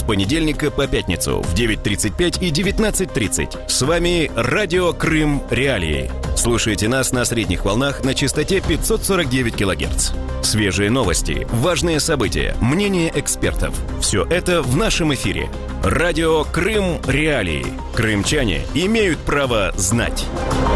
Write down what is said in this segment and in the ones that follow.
понедельника по пятницу в 9:35 и 19:30. С вами Радио Крым Реалии. Слушайте нас на средних волнах на частоте 549 кГц. Свежие новости, важные события, мнения экспертов. Все это в нашем эфире. Радио Крым Реалии. Крымчане имеют право знать.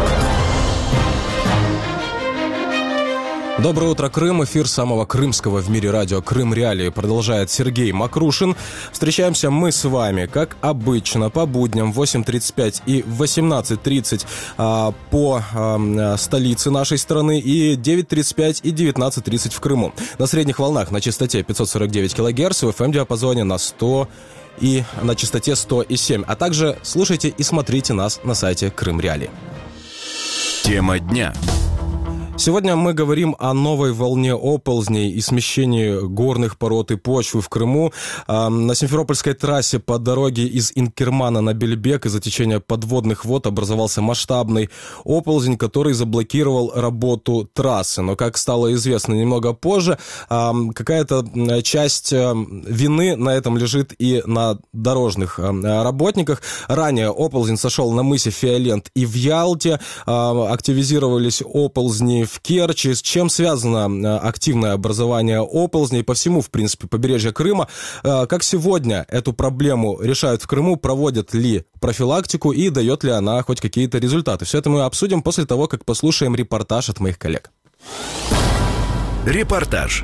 Доброе утро, Крым. Эфир самого крымского в мире радио «Крым Реалии» продолжает Сергей Макрушин. Встречаемся мы с вами, как обычно, по будням в 8:35 и 18:30 по столице нашей страны и 9:35 и 19:30 в Крыму. На средних волнах на частоте 549 кГц, в FM-диапазоне на 100 и на частоте 100,7. А также слушайте и смотрите нас на сайте Крым Реалии. Тема дня. Сегодня мы говорим о новой волне оползней и смещении горных пород и почвы в Крыму. На Симферопольской трассе по дороге из Инкермана на Бельбек из-за течения подводных вод образовался масштабный оползень, который заблокировал работу трассы. Но, как стало известно немного позже, какая-то часть вины на этом лежит и на дорожных работниках. Ранее оползень сошел на мысе Фиолент и в Ялте. Активизировались оползни в Керчи. С чем связано активное образование оползней по всему, в принципе, побережью Крыма? Как сегодня эту проблему решают в Крыму? Проводят ли профилактику и дает ли она хоть какие-то результаты? Все это мы обсудим после того, как послушаем репортаж от моих коллег. Репортаж.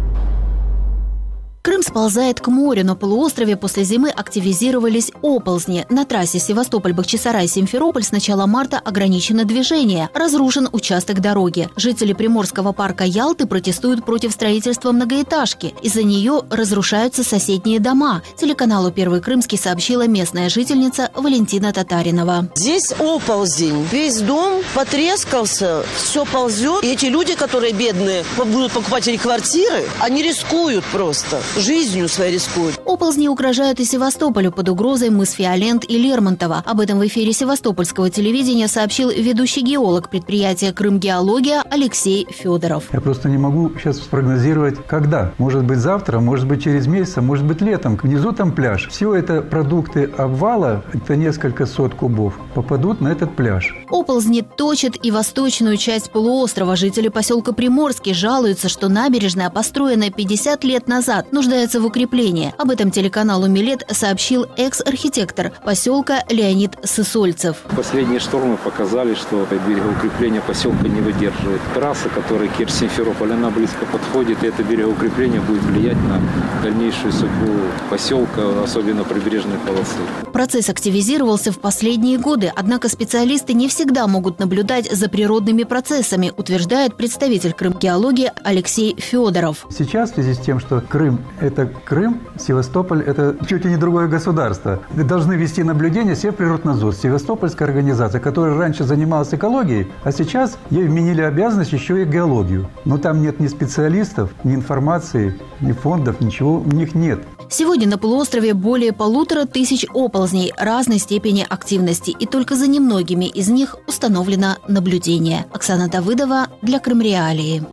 Крым сползает к морю. На полуострове после зимы активизировались оползни. На трассе Севастополь-Бахчисарай-Симферополь с начала марта ограничено движение. Разрушен участок дороги. Жители Приморского парка Ялты протестуют против строительства многоэтажки. Из-за нее разрушаются соседние дома. Телеканалу «Первый Крымский» сообщила местная жительница Валентина Татаринова. Здесь оползень. Весь дом потрескался, все ползет. И эти люди, которые бедные, будут покупать квартиры, они рискуют просто. Жизнью своей рискуют. Оползни угрожают и Севастополю. Под угрозой мыс Фиолент и Лермонтова. Об этом в эфире севастопольского телевидения сообщил ведущий геолог предприятия «Крымгеология» Алексей Федоров. Я просто не могу сейчас спрогнозировать, когда. Может быть завтра, может быть через месяц, может быть летом. Внизу там пляж. Все это продукты обвала, это несколько сот кубов, попадут на этот пляж. Оползни точат и восточную часть полуострова. Жители поселка Приморский жалуются, что набережная, построенная 50 лет назад, нуждается в укреплении. Об этом телеканалу «Милет» сообщил экс-архитектор поселка Леонид Сысольцев. Последние штормы показали, что берегоукрепление поселка не выдерживает. Трасса, которая Керчь-Симферополь, она близко подходит, и это берегоукрепление будет влиять на дальнейшую судьбу поселка, особенно прибрежной полосы. Процесс активизировался в последние годы, однако специалисты не всегда могут наблюдать за природными процессами, утверждает представитель Крымгеологии Алексей Федоров. Сейчас в связи с тем, что Крым – это Крым, Севастополь – это чуть ли не другое государство. Должны вести наблюдение Севприроднадзор, Севастопольская организация, которая раньше занималась экологией, а сейчас ей вменили обязанность еще и геологию. Но там нет ни специалистов, ни информации, ни фондов, ничего у них нет. Сегодня на полуострове более 1500 оползней разной степени активности, и только за немногими из них установлено наблюдение. Оксана Давыдова для Крым Реалии.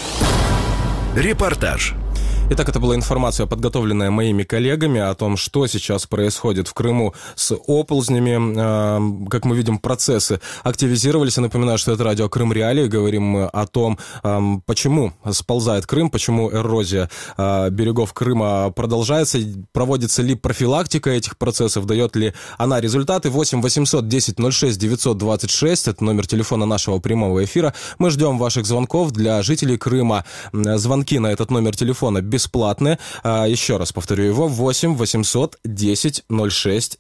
Репортаж. Итак, это была информация, подготовленная моими коллегами о том, что сейчас происходит в Крыму с оползнями. Как мы видим, процессы активизировались. Я напоминаю, что это радио Крым Реалии. Говорим мы о том, почему сползает Крым, почему эрозия берегов Крыма продолжается, проводится ли профилактика этих процессов, дает ли она результаты. 8 800 10 06 926, это номер телефона нашего прямого эфира. Мы ждем ваших звонков для жителей Крыма. Звонки на этот номер телефона бесплатные. Еще раз повторю его. 8 800 10 06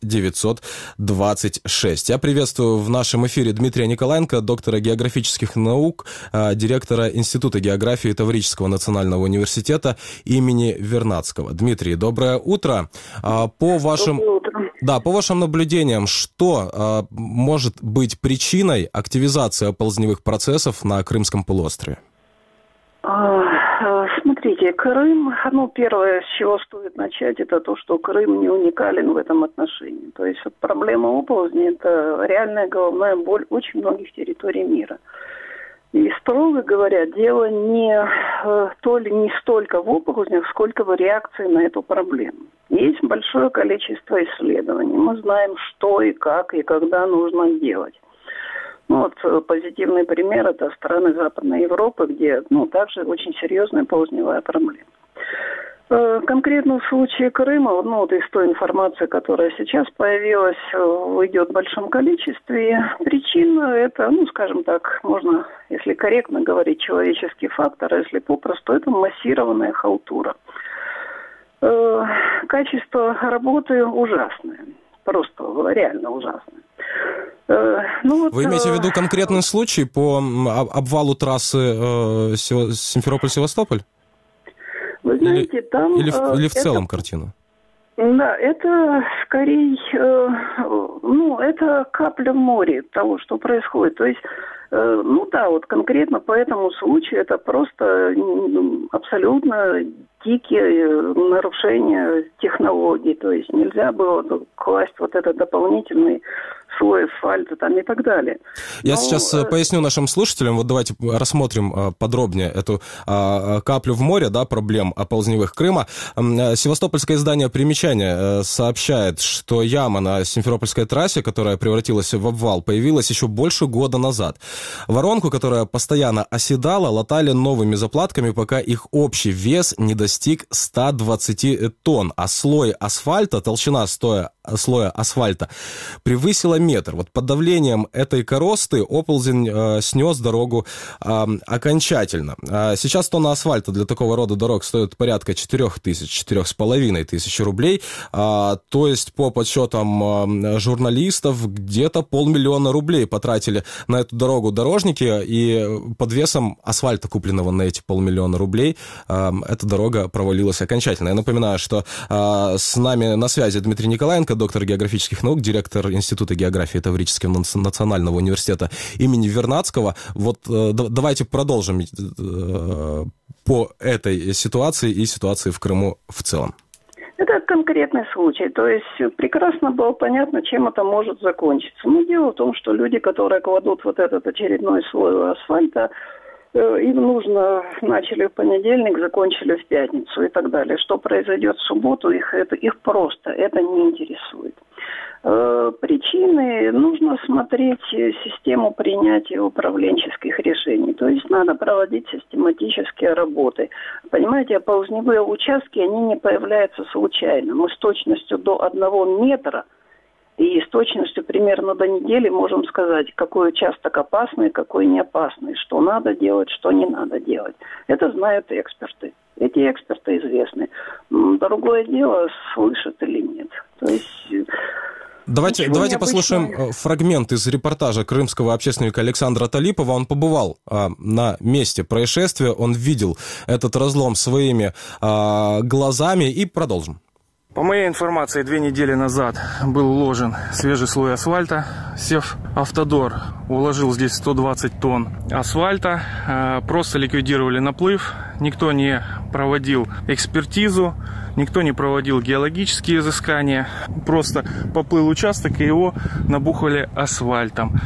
926. Я приветствую в нашем эфире Дмитрия Николаенко, доктора географических наук, директора Института географии Таврического национального университета имени Вернадского. Дмитрий, доброе утро. По вашим наблюдениям, что может быть причиной активизации оползневых процессов на Крымском полуострове? Смотрите, Крым, первое, с чего стоит начать, это то, что Крым не уникален в этом отношении. То есть вот проблема оползней – это реальная головная боль очень многих территорий мира. И, строго говоря, дело не столько в оползнях, сколько в реакции на эту проблему. Есть большое количество исследований. Мы знаем, что и как, и когда нужно делать. Позитивный пример – это страны Западной Европы, где также очень серьезная оползневая проблема. Конкретно в случае Крыма, из той информации, которая сейчас появилась, идет в большом количестве. Причина это, скажем так, можно, если корректно говорить, человеческий фактор, а если попросту, это массированная халтура. Качество работы ужасное, просто реально ужасное. Вы имеете в виду конкретный случай по обвалу трассы Симферополь-Севастополь? Вы знаете, там... Или в целом картина? Да, это скорее, это капля в море того, что происходит. То есть, конкретно по этому случаю это просто абсолютно дикие нарушения технологий. То есть нельзя было класть этот дополнительный слой асфальта и так далее. Я сейчас поясню нашим слушателям. Давайте рассмотрим подробнее эту каплю в море, проблем оползневых Крыма. Севастопольское издание «Примечание» сообщает, что яма на Симферопольской трассе, которая превратилась в обвал, появилась еще больше года назад. Воронку, которая постоянно оседала, латали новыми заплатками, пока их общий вес не достиг 120 тонн, а слой асфальта, толщина слоя асфальта превысила метр. Под давлением этой коросты оползень снес дорогу окончательно. Сейчас тонна асфальта для такого рода дорог стоит порядка 4,5 рублей. То есть, по подсчетам журналистов, где-то 500 000 рублей потратили на эту дорогу дорожники, и под весом асфальта, купленного на эти 500 000 рублей, эта дорога провалилась окончательно. Я напоминаю, что с нами на связи Дмитрий Николаенко, доктор географических наук, директор Института географии Таврического национального университета имени Вернадского. Давайте продолжим по этой ситуации и ситуации в Крыму в целом. Это конкретный случай. То есть прекрасно было понятно, чем это может закончиться. Дело в том, что люди, которые кладут этот очередной слой асфальта, им нужно, начали в понедельник, закончили в пятницу и так далее. Что произойдет в субботу, их просто это не интересует. Причины, нужно смотреть систему принятия управленческих решений. То есть надо проводить систематические работы. Понимаете, оползневые участки, они не появляются случайно. Мы с точностью до 1 метра и с точностью примерно до недели можем сказать, какой участок опасный, какой не опасный, что надо делать, что не надо делать. Это знают эксперты. Эти эксперты известны. Другое дело, слышат или нет. То есть... Давайте послушаем фрагмент из репортажа крымского общественника Александра Талипова. Он побывал на месте происшествия, он видел этот разлом своими глазами, и продолжим. По моей информации, 2 недели назад был уложен свежий слой асфальта. Севавтодор уложил здесь 120 тонн асфальта. Просто ликвидировали наплыв. Никто не проводил экспертизу, никто не проводил геологические изыскания. Просто поплыл участок, и его набухали асфальтом.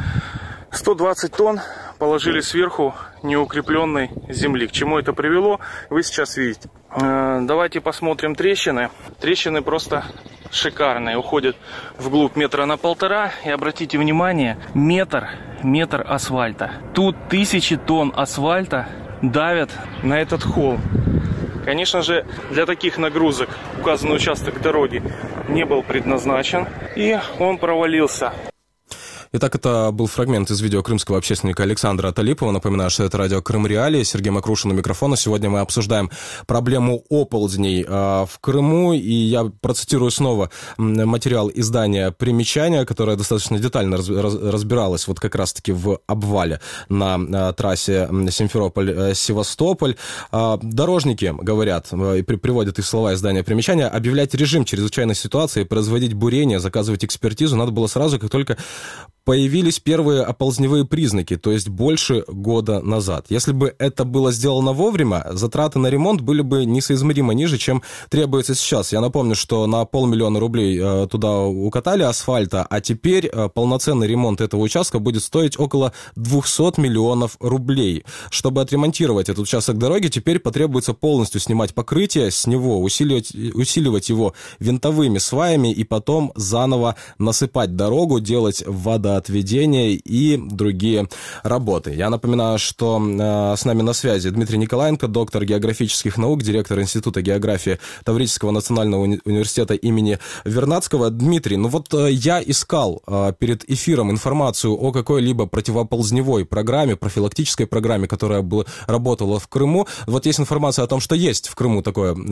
120 тонн положили сверху неукрепленной земли. К чему это привело, вы сейчас видите. Давайте посмотрим трещины. Трещины просто шикарные. Уходят вглубь 1,5 метра. И обратите внимание, метр асфальта. Тут 1000 тонн асфальта давят на этот холм. Конечно же, для таких нагрузок указанный участок дороги не был предназначен, и он провалился. Итак, это был фрагмент из видео крымского общественника Александра Талипова. Напоминаю, что это радио Крым Реалии. Сергей Макрушин у микрофона. Сегодня мы обсуждаем проблему оползней в Крыму. И я процитирую снова материал издания «Примечание», которое достаточно детально разбиралось как раз-таки в обвале на трассе Симферополь-Севастополь. Дорожники говорят, и приводят их слова издания «Примечание», объявлять режим чрезвычайной ситуации, производить бурение, заказывать экспертизу надо было сразу, как только появились первые оползневые признаки, то есть больше года назад. Если бы это было сделано вовремя, затраты на ремонт были бы несоизмеримо ниже, чем требуется сейчас. Я напомню, что на 500 000 рублей туда укатали асфальта, а теперь полноценный ремонт этого участка будет стоить около 200 миллионов рублей. Чтобы отремонтировать этот участок дороги, теперь потребуется полностью снимать покрытие с него, усиливать его винтовыми сваями и потом заново насыпать дорогу, делать водоотведение и другие работы. Я напоминаю, что с нами на связи Дмитрий Николаенко, доктор географических наук, директор Института географии Таврического национального университета имени Вернадского. Дмитрий, я искал перед эфиром информацию о какой-либо противоползневой программе, профилактической программе, которая работала в Крыму. Вот есть информация о том, что есть в Крыму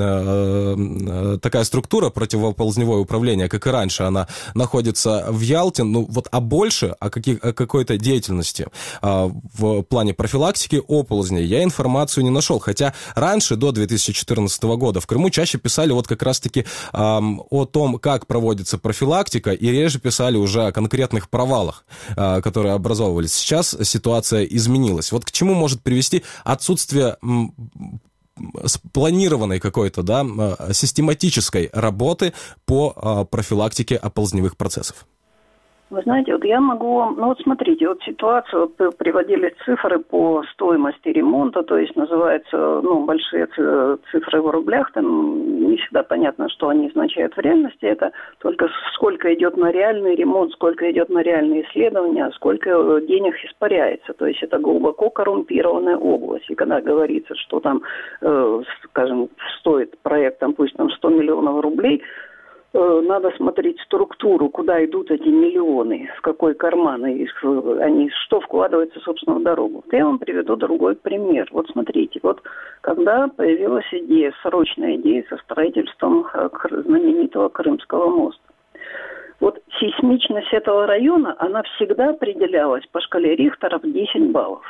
такая структура противоползневое управление, как и раньше, она находится в Ялте. А больше о какой-то деятельности в плане профилактики оползней я информацию не нашел. Хотя раньше, до 2014 года, в Крыму чаще писали как раз-таки о том, как проводится профилактика, и реже писали уже о конкретных провалах, которые образовывались. Сейчас ситуация изменилась. К чему может привести отсутствие спланированной какой-то, систематической работы по профилактике оползневых процессов? Вы знаете, я могу... смотрите, ситуацию, приводили цифры по стоимости ремонта, то есть называются, большие цифры в рублях, там не всегда понятно, что они означают в реальности, это только сколько идет на реальный ремонт, сколько идет на реальные исследования, сколько денег испаряется, то есть это глубоко коррумпированная область, и когда говорится, что там, скажем, стоит проект, пусть 100 миллионов рублей, надо смотреть структуру, куда идут эти миллионы, в какой карман, они что вкладывается, собственно, в дорогу. Я вам приведу другой пример. Смотрите, когда появилась срочная идея со строительством знаменитого Крымского моста. Сейсмичность этого района, она всегда определялась по шкале Рихтера в 10 баллов.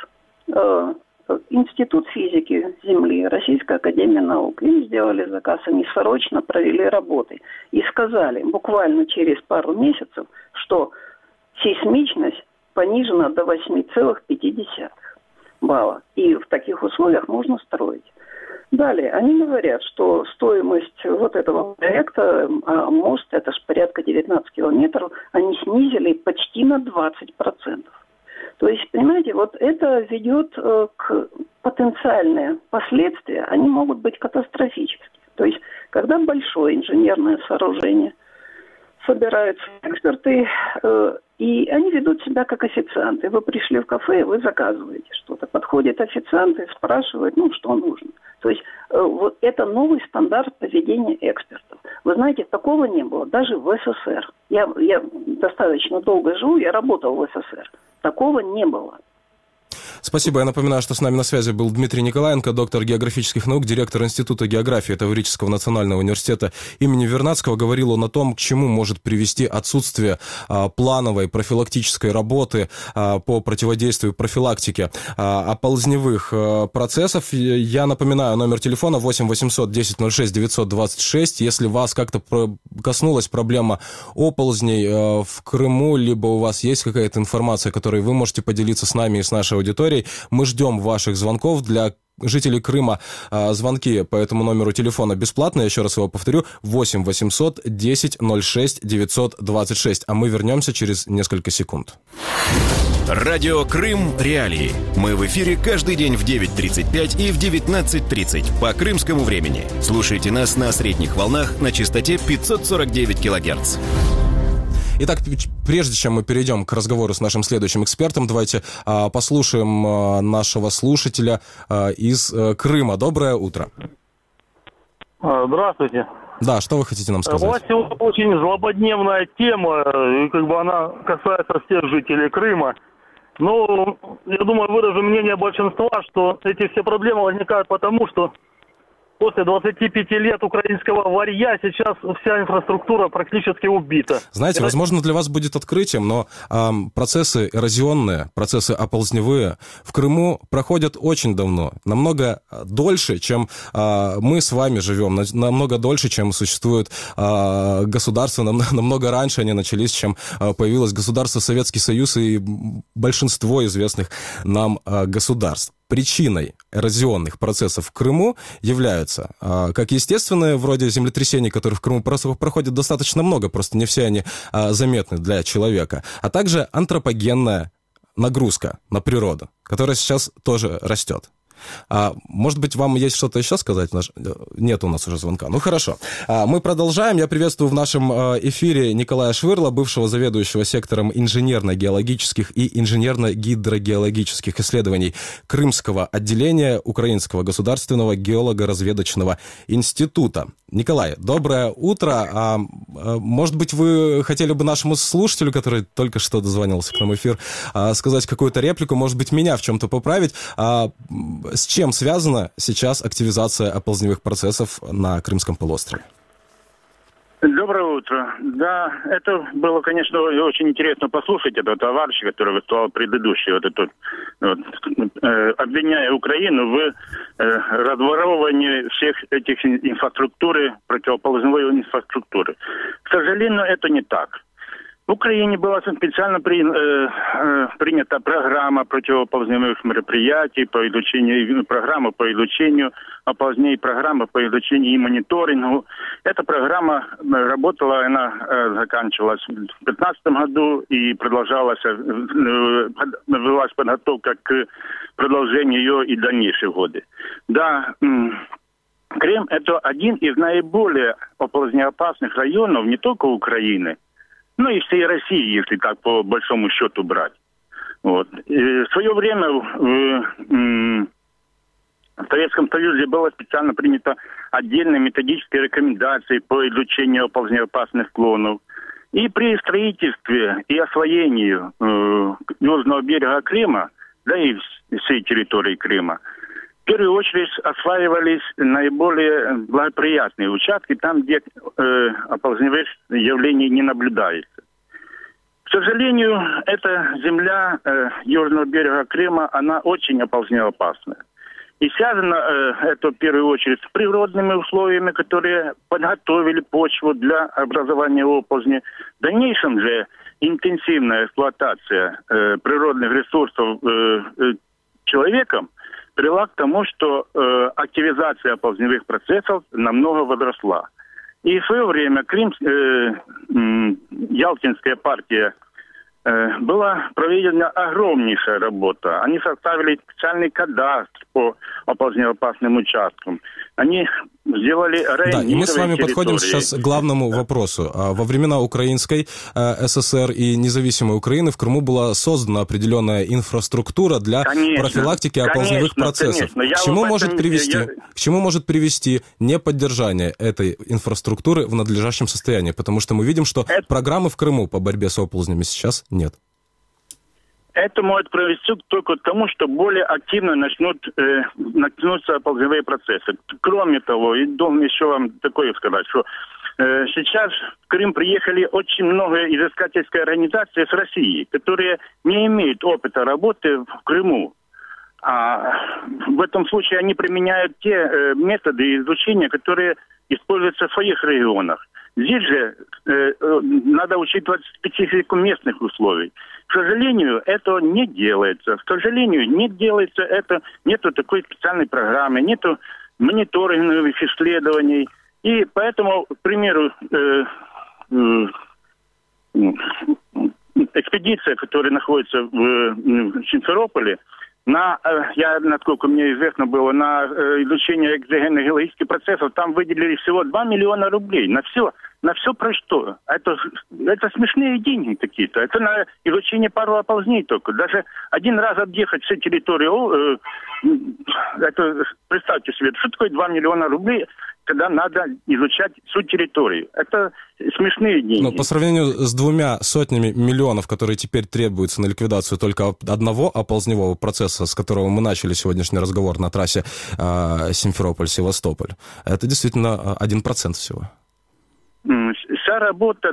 Институт физики Земли, Российская академия наук, им сделали заказ, они срочно провели работы и сказали буквально через пару месяцев, что сейсмичность понижена до 8,5 балла. И в таких условиях можно строить. Далее, они говорят, что стоимость этого проекта, мост, это же порядка 19 километров, они снизили почти на 20%. То есть, понимаете, это ведет к потенциальные последствия, они могут быть катастрофическими. То есть, когда большое инженерное сооружение, собираются эксперты, и они ведут себя как официанты. Вы пришли в кафе, вы заказываете что-то. Подходит официант и спрашивает, что нужно. То есть, это новый стандарт поведения экспертов. Вы знаете, такого не было даже в СССР. Я достаточно долго живу, я работал в СССР. Такого не было. Спасибо. Я напоминаю, что с нами на связи был Дмитрий Николаенко, доктор географических наук, директор Института географии Таврического национального университета имени Вернадского. Говорил он о том, к чему может привести отсутствие плановой профилактической работы по противодействию профилактике оползневых процессов. Я напоминаю, номер телефона 8 800 10 06 926. Если вас как-то коснулась проблема оползней в Крыму, либо у вас есть какая-то информация, которой вы можете поделиться с нами и с нашей аудиторией, мы ждем ваших звонков. Для жителей Крыма звонки по этому номеру телефона бесплатные. Еще раз его повторю. 8 800 10 06 926. А мы вернемся через несколько секунд. Радио Крым Реалии. Мы в эфире каждый день в 9:35 и в 19:30 по крымскому времени. Слушайте нас на средних волнах на частоте 549 килогерц. Итак, прежде чем мы перейдем к разговору с нашим следующим экспертом, давайте послушаем нашего слушателя из Крыма. Доброе утро. Здравствуйте. Да, что вы хотите нам сказать? У вас сегодня очень злободневная тема, и она касается всех жителей Крыма. Я думаю, выражу мнение большинства, что эти все проблемы возникают потому, что После 25 лет украинского варья сейчас вся инфраструктура практически убита. Знаете, возможно, для вас будет открытием, но процессы эрозионные, процессы оползневые в Крыму проходят очень давно, намного дольше, чем мы с вами живем, намного дольше, чем существует государство, намного раньше они начались, чем появилось государство Советский Союз и большинство известных нам государств. Причиной эрозионных процессов в Крыму являются как естественные, вроде землетрясений, которые в Крыму проходят достаточно много, просто не все они заметны для человека, а также антропогенная нагрузка на природу, которая сейчас тоже растет. Может быть, вам есть что-то еще сказать? Нет у нас уже звонка. Ну, хорошо. Мы продолжаем. Я приветствую в нашем эфире Николая Швырла, бывшего заведующего сектором инженерно-геологических и инженерно-гидрогеологических исследований Крымского отделения Украинского государственного геолого-разведочного института. Николай, доброе утро. Может быть, вы хотели бы нашему слушателю, который только что дозвонился к нам в эфир, сказать какую-то реплику, может быть, меня в чем-то поправить. С чем связана сейчас активизация оползневых процессов на Крымском полуострове? Доброе утро. Да, это было, конечно, очень интересно послушать этого товарища, который выступал предыдущий, обвиняя Украину в разворовывании всех этих инфраструктуры, противоположной инфраструктуры. К сожалению, это не так. В Украине была специально принята программа противоползневых мероприятий по изучению, программа по изучению оползней, программа по изучению и мониторингу. Эта программа работала, она заканчивалась в 2015 году и продолжалась, велась подготовка к продолжению ее и дальнейшие годы. Да, Крым – это один из наиболее оползнеопасных районов не только Украины, ну и всей России, если так по большому счету брать. Вот. И в свое время в Советском Союзе было специально принято отдельные методические рекомендации по изучению оползнеопасных склонов. И при строительстве и освоении южного берега Крыма, да и всей территории Крыма, в первую очередь осваивались наиболее благоприятные участки, там, где оползневых явлений не наблюдается. К сожалению, эта земля южного берега Крыма, она очень оползнеопасная. И связано это в первую очередь с природными условиями, которые подготовили почву для образования оползней. В дальнейшем же интенсивная эксплуатация природных ресурсов человеком привела к тому, что активизация оползневых процессов намного возросла. И в свое время Ялтинская партия была проведена огромнейшая работа. Они составили специальный кадастр по оползнеопасным участкам. Они сделали рейонирование. Да, и мы с вами подходим сейчас к главному вопросу. Во времена Украинской ССР и независимой Украины в Крыму была создана определенная инфраструктура для профилактики оползневых процессов. К чему может привести неподдержание этой инфраструктуры в надлежащем состоянии? Потому что мы видим, что программы в Крыму по борьбе с оползнями сейчас нет. Это может привести только к тому, что более активно начнутся оползневые процессы. Кроме того, и должен еще вам такое сказать, что сейчас в Крым приехали очень много изыскательских организаций с России, которые не имеют опыта работы в Крыму. А в этом случае они применяют те методы изучения, которые используются в своих регионах. Здесь же надо учитывать специфику местных условий. К сожалению, это не делается. К сожалению, не делается это. Нету такой специальной программы, нету мониторинговых исследований. И поэтому, к примеру, экспедиция, которая находится в Симферополе, насколько мне известно было, на изучение экзогенно-геологических процессов, там выделили всего 2 миллиона рублей на все На все про что? Это смешные деньги какие-то. Это на изучение пару оползней только. Даже один раз объехать всю территорию, это, представьте себе, что такое 2 миллиона рублей, когда надо изучать всю территорию. Это смешные деньги. Но по сравнению с 2 сотнями миллионов, которые теперь требуются на ликвидацию только одного оползневого процесса, с которого мы начали сегодняшний разговор на трассе Симферополь-Севастополь, это действительно 1% всего. Вся работа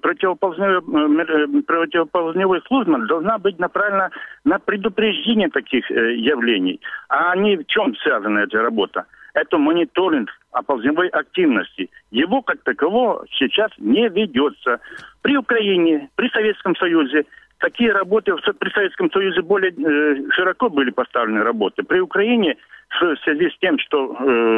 противоползневой службы должна быть направлена на предупреждение таких явлений. А они в чем связана эта работа? Это мониторинг оползневой активности. Его как такового сейчас не ведется. При Украине, при Советском Союзе такие работы, при Советском Союзе более широко были поставлены работы. При Украине, в связи с тем, что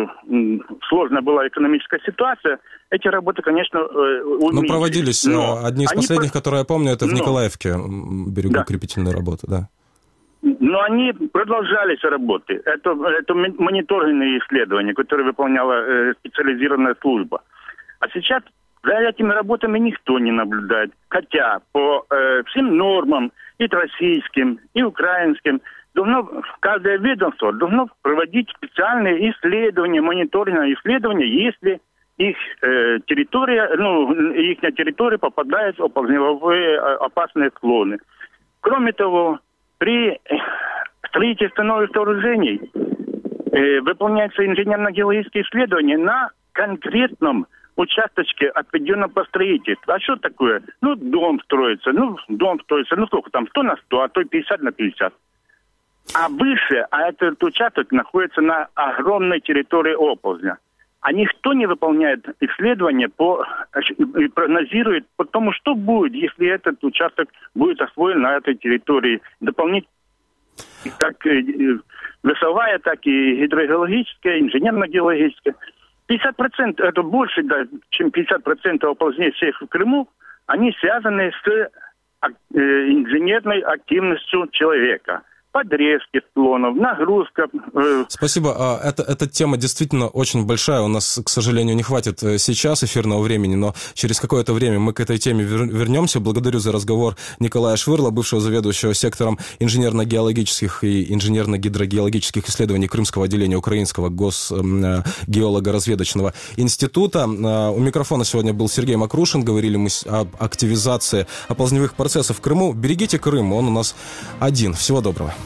сложная была экономическая ситуация, эти работы, конечно, уменьшились. Но проводились. Одни из последних, которые я помню, это в Николаевке берегоукрепительные работы, да. Но они продолжались работы. Это мониторинговые исследования, которые выполняла специализированная служба. А сейчас за этими работами никто не наблюдает. Хотя по всем нормам, и российским, и украинским, каждое ведомство должно проводить специальные исследования, мониторинговые исследования, если их территория попадает в оползневые опасные склоны. Кроме того, при строительстве новых сооружений выполняются инженерно-геологические исследования на конкретном участочке, отведенном по строительству. А что такое? Дом строится. Сколько там? 100 на 100, а то 50 на 50. А выше, этот участок находится на огромной территории оползня. А никто не выполняет исследования и прогнозирует по тому, что будет, если этот участок будет освоен на этой территории. Дополнительно, как весовая, так и гидрогеологическая, инженерно-геологическая. 50%, это больше, чем 50% оползней всех в Крыму, они связаны с инженерной активностью человека. Подрезки склонов, нагрузка. Спасибо. Эта тема действительно очень большая. У нас, к сожалению, не хватит сейчас эфирного времени, но через какое-то время мы к этой теме вернемся. Благодарю за разговор Николая Швырла, бывшего заведующего сектором инженерно-геологических и инженерно-гидрогеологических исследований Крымского отделения Украинского госгеолого-разведочного института. У микрофона сегодня был Сергей Макрушин. Говорили мы об активизации оползневых процессов в Крыму. Берегите Крым, он у нас один. Всего доброго.